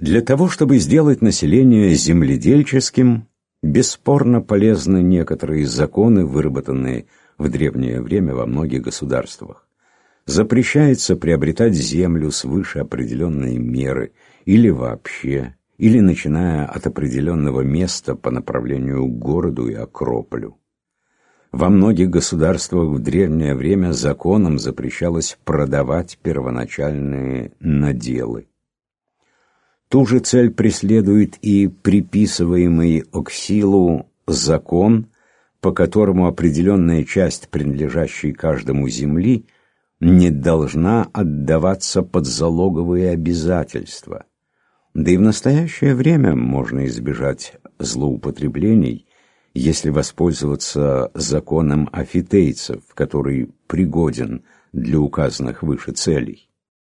Для того, чтобы сделать население земледельческим, бесспорно полезны некоторые законы, выработанные в древнее время во многих государствах. Запрещается приобретать землю свыше определенной меры, или вообще, или начиная от определенного места по направлению к городу и Акрополю. Во многих государствах в древнее время законом запрещалось продавать первоначальные наделы. Ту же цель преследует и приписываемый Оксилу закон, по которому определенная часть, принадлежащей каждому земли, не должна отдаваться под залоговые обязательства. Да и в настоящее время можно избежать злоупотреблений, если воспользоваться законом афитейцев, который пригоден для указанных выше целей.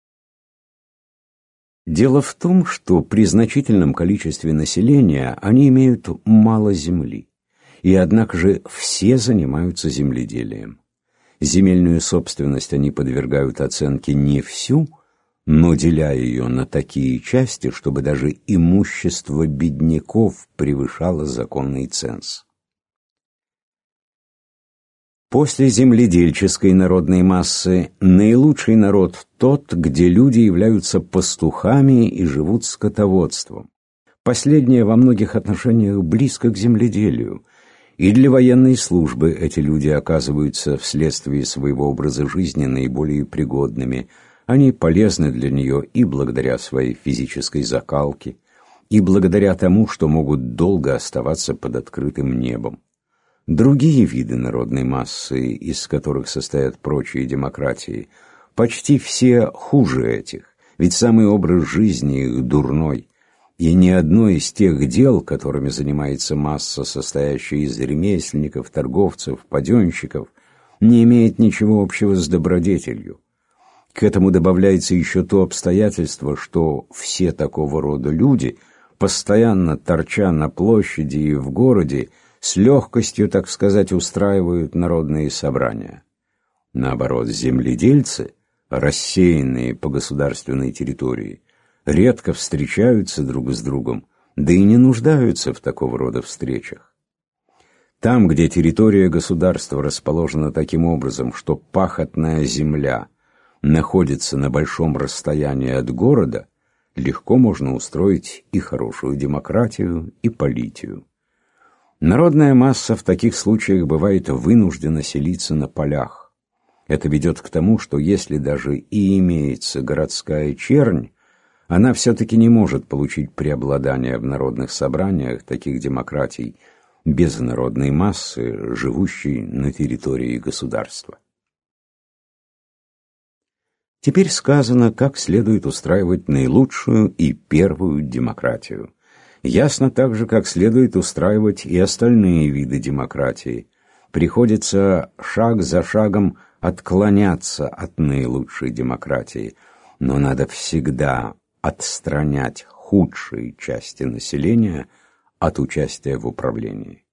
Дело в том, что при значительном количестве населения они имеют мало земли, и однако же все занимаются земледелием. Земельную собственность они подвергают оценке не всю, но деля ее на такие части, чтобы даже имущество бедняков превышало законный ценз. После земледельческой народной массы наилучший народ тот, где люди являются пастухами и живут скотоводством. Последнее во многих отношениях близко к земледелию, и для военной службы эти люди оказываются вследствие своего образа жизни наиболее пригодными. Они полезны для нее и благодаря своей физической закалке, и благодаря тому, что могут долго оставаться под открытым небом. Другие виды народной массы, из которых состоят прочие демократии, почти все хуже этих, ведь самый образ жизни их дурной, и ни одно из тех дел, которыми занимается масса, состоящая из ремесленников, торговцев, паденщиков, не имеет ничего общего с добродетелью. К этому добавляется еще то обстоятельство, что все такого рода люди, постоянно торча на площади и в городе, с легкостью, так сказать, устраивают народные собрания. Наоборот, земледельцы, рассеянные по государственной территории, редко встречаются друг с другом, да и не нуждаются в такого рода встречах. Там, где территория государства расположена таким образом, что пахотная земля находится на большом расстоянии от города, легко можно устроить и хорошую демократию, и политию. Народная масса в таких случаях бывает вынуждена селиться на полях. Это ведет к тому, что если даже и имеется городская чернь, она все-таки не может получить преобладание в народных собраниях таких демократий без народной массы, живущей на территории государства. Теперь сказано, как следует устраивать наилучшую и первую демократию. Ясно также, как следует устраивать и остальные виды демократии. Приходится шаг за шагом отклоняться от наилучшей демократии, но надо всегда отстранять худшие части населения от участия в управлении.